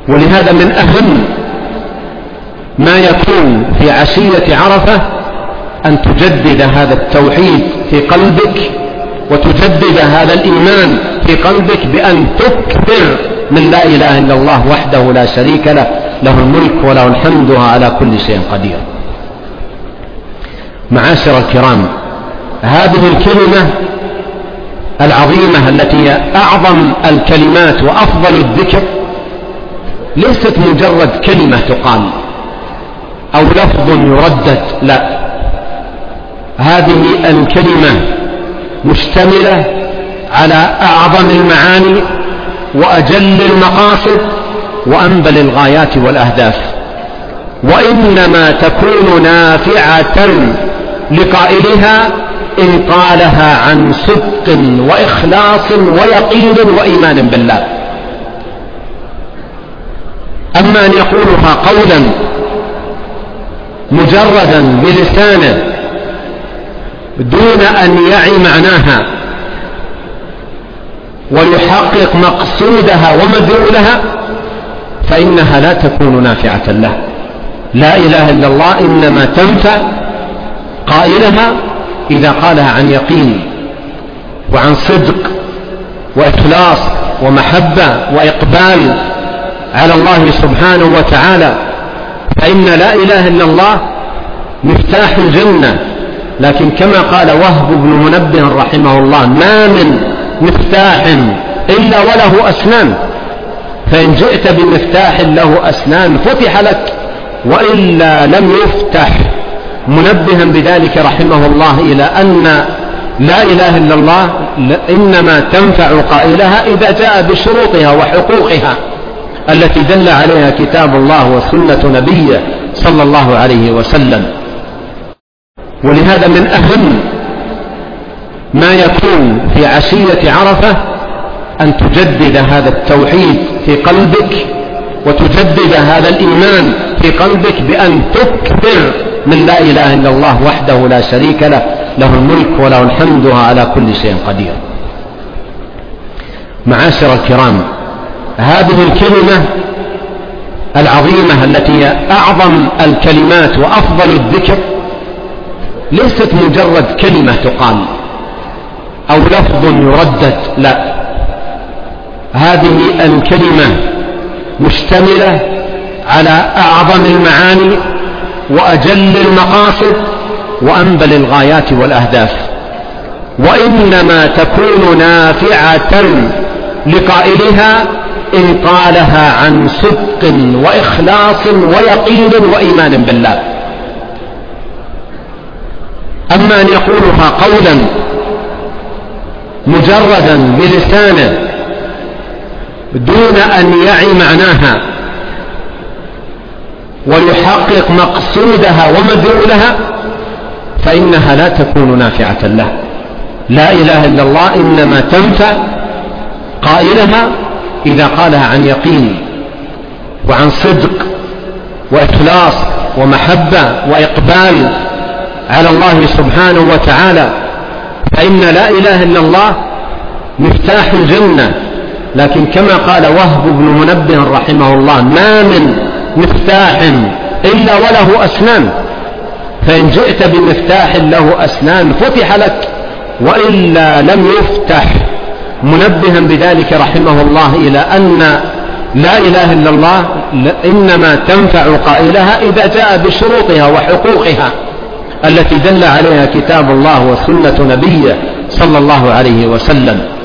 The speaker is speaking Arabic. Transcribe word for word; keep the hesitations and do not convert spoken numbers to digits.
ولهذا من أهم ما يكون في عشية عرفة أن تجدد هذا التوحيد في قلبك، وتجدد هذا الإيمان في قلبك بأن تكثر من لا إله إلا الله وحده لا شريك له، له الملك وله الحمد على كل شيء قدير. معاشر الكرام، هذه الكلمة العظيمة التي هي أعظم الكلمات وأفضل الذكر ليست مجرد كلمة تقال أو لفظ يردد، لا، هذه الكلمة مشتملة على أعظم المعاني وأجل المقاصد وأنبل الغايات والأهداف، وإنما تكون نافعة لقائلها إن قالها عن صدق وإخلاص ويقين وإيمان بالله. أما أن يقولها قولا مجردا بلسانه دون أن يعي معناها ويحقق مقصودها ومدلولها فإنها لا تكون نافعة له. لا إله إلا الله إنما تنفع قائلها إذا قالها عن يقين وعن صدق وإخلاص ومحبة وإقبال على الله سبحانه وتعالى، فإن لا إله إلا الله مفتاح الجنة. لكن كما قال وهب بن منبه رحمه الله: ما من مفتاح إلا وله أسنان، فإن جئت بمفتاح له أسنان فتح لك، وإلا لم يفتح، منبها بذلك رحمه الله إلى أن لا إله إلا الله إنما تنفع قائلها إذا جاء بشروطها وحقوقها التي دل عليها كتاب الله وسنة نبيه صلى الله عليه وسلم. ولهذا من أهم ما يكون في عشية عرفة أن تجدد هذا التوحيد في قلبك وتجدد هذا الإيمان في قلبك بأن تكثر من لا إله إلا الله وحده لا شريك له، له الملك وله الحمد على كل شيء قدير. معاشر الكرام، هذه الكلمة العظيمة التي هي أعظم الكلمات وأفضل الذكر ليست مجرد كلمة تقال أو لفظ يردد، لا، هذه الكلمة مشتملة على أعظم المعاني وأجل المقاصد وأنبل الغايات والأهداف، وإنما تكون نافعة لقائلها إن قالها عن صدق وإخلاص ويقين وإيمان بالله. أما أن يقولها قولا مجردا بلسانه دون أن يعي معناها ويحقق مقصودها ومدلولها فإنها لا تكون نافعة له. لا إله إلا الله إنما تنفع قائلها إذا قالها عن يقين وعن صدق وإخلاص ومحبة وإقبال على الله سبحانه وتعالى، فإن لا إله إلا الله مفتاح الجنة. لكن كما قال وهب بن منبه رحمه الله: ما من مفتاح إلا وله أسنان، فإن جئت بمفتاح له أسنان فتح لك، وإلا لم يفتح، منبها بذلك رحمه الله إلى أن لا إله إلا الله إنما تنفع قائلها إذا جاء بشروطها وحقوقها التي دل عليها كتاب الله وسنة نبيه صلى الله عليه وسلم.